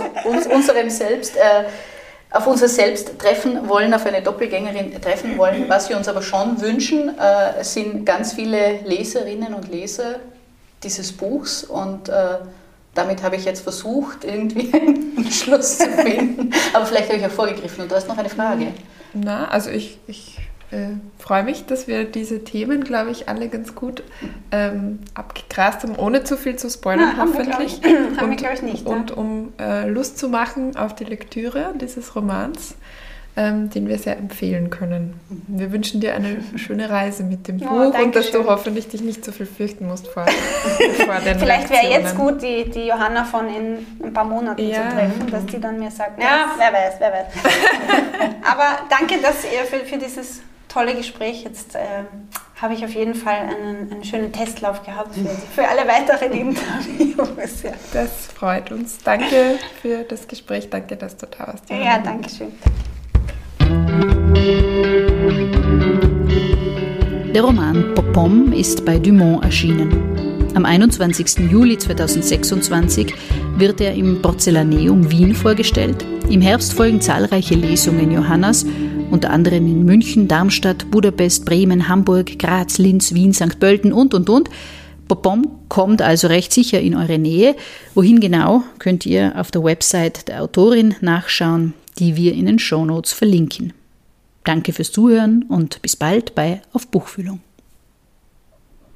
auf unser Selbst treffen wollen, auf eine Doppelgängerin treffen wollen. Was wir uns aber schon wünschen, sind ganz viele Leserinnen und Leser dieses Buchs und damit habe ich jetzt versucht, irgendwie einen Schluss zu finden. Aber vielleicht habe ich auch vorgegriffen und du hast noch eine Frage. Na, also ich freue mich, dass wir diese Themen, glaube ich, alle ganz gut abgegrast haben, ohne zu viel zu spoilern, hoffentlich. Haben wir, glaube ich, nicht. Und um Lust zu machen auf die Lektüre dieses Romans, den wir sehr empfehlen können. Wir wünschen dir eine schöne Reise mit dem Buch und dass du hoffentlich dich nicht so viel fürchten musst vor den Vielleicht wäre jetzt gut, die Johanna von in ein paar Monaten zu treffen, dass die dann mir sagt, wer weiß. Aber danke, dass ihr für dieses tolle Gespräch. Jetzt habe ich auf jeden Fall einen schönen Testlauf gehabt für alle weiteren Interviews. Ja. Das freut uns. Danke für das Gespräch. Danke, dass du da warst. Ja, danke schön. Der Roman Pop-Pom ist bei Dumont erschienen. Am 21. Juli 2026 wird er im Porzellaneum Wien vorgestellt. Im Herbst folgen zahlreiche Lesungen Johannas, unter anderem in München, Darmstadt, Budapest, Bremen, Hamburg, Graz, Linz, Wien, St. Pölten und. Pop-Pom kommt also recht sicher in eure Nähe. Wohin genau, könnt ihr auf der Website der Autorin nachschauen, die wir in den Shownotes verlinken. Danke fürs Zuhören und bis bald bei Auf Buchfühlung.